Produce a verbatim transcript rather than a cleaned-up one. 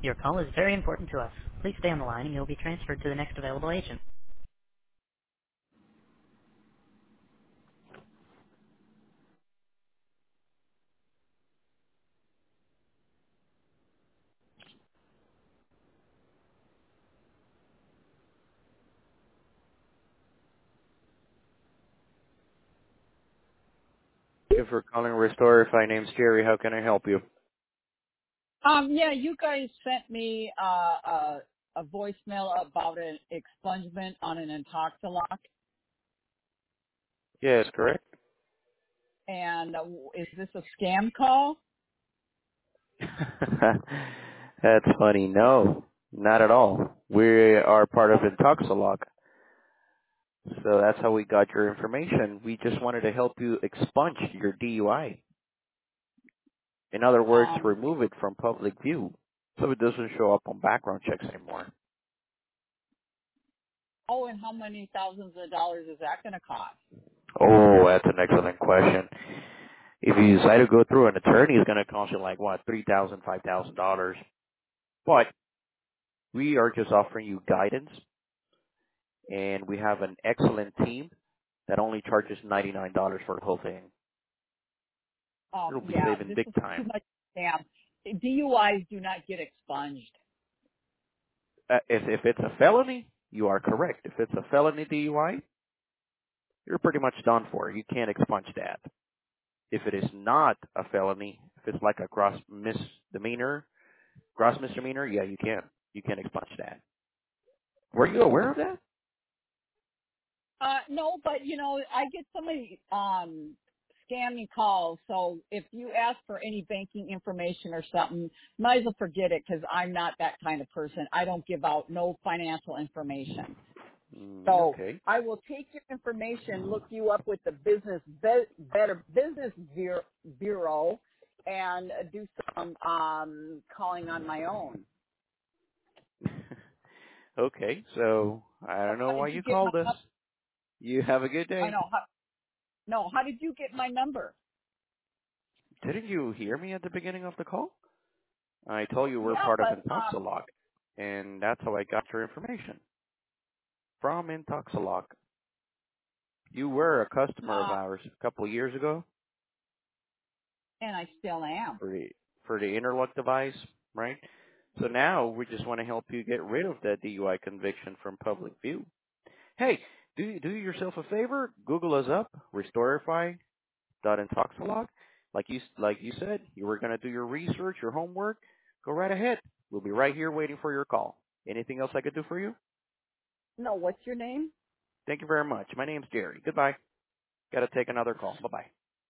Your call is very important to us. Please stay on the line and you'll be transferred to the next available agent. Thank you for calling Restore. My name's Jerry. How can I help you? Um, yeah, you guys sent me uh, a, a voicemail about an expungement on an Intoxilock, Yes, correct. and uh, is this a scam call? That's funny. No, not at all. We are part of Intoxilog, so that's how we got your information. We just wanted to help you expunge your D U I. In other words, Um, remove it from public view so it doesn't show up on background checks anymore. oh, and how many thousands of dollars is that going to cost? Oh, that's an excellent question. If you decide to go through an attorney, it's going to cost you like what, three thousand, five thousand dollars. But we are just offering you guidance, and we have an excellent team that only charges ninety-nine dollars for the whole thing. Um, You'll be yeah, saving this big is too time. much scam. D U Is do not get expunged. Uh, if if it's a felony, you are correct. If it's a felony D U I, you're pretty much done for. You can't expunge that. If it is not a felony, if it's like a gross misdemeanor, gross misdemeanor, yeah, you can. You can expunge that. Were you aware of that? Uh, no, but you know, I get so many um, scammy calls. So if you ask for any banking information or something, might as well forget it because I'm not that kind of person. I don't give out no financial information. Mm, So okay. I will take your information, look you up with the business be- better business bureau, bureau and do some um, calling on my own. Okay, so I So don't know how why did you you get my? called us. You have a good I day. know. How, no, how did you get my number? Didn't you hear me at the beginning of the call? I told you we're Yeah, part of but um, Intoxilog, and that's how I got your information. From Intoxilog. You were a customer of uh, ours a couple of years ago and I still am. for the, for the interlock device, right? So now we just want to help you get rid of that D U I conviction from public view. Hey, do, do yourself a favor, Google us up, Restorify, dot Intoxilog. Like you like you said, you were going to do your research, your homework. Go right ahead. We'll be right here waiting for your call. Anything else I could do for you? No, what's your name? Thank you very much. My name's Jerry. Goodbye. Got to take another call. Bye bye.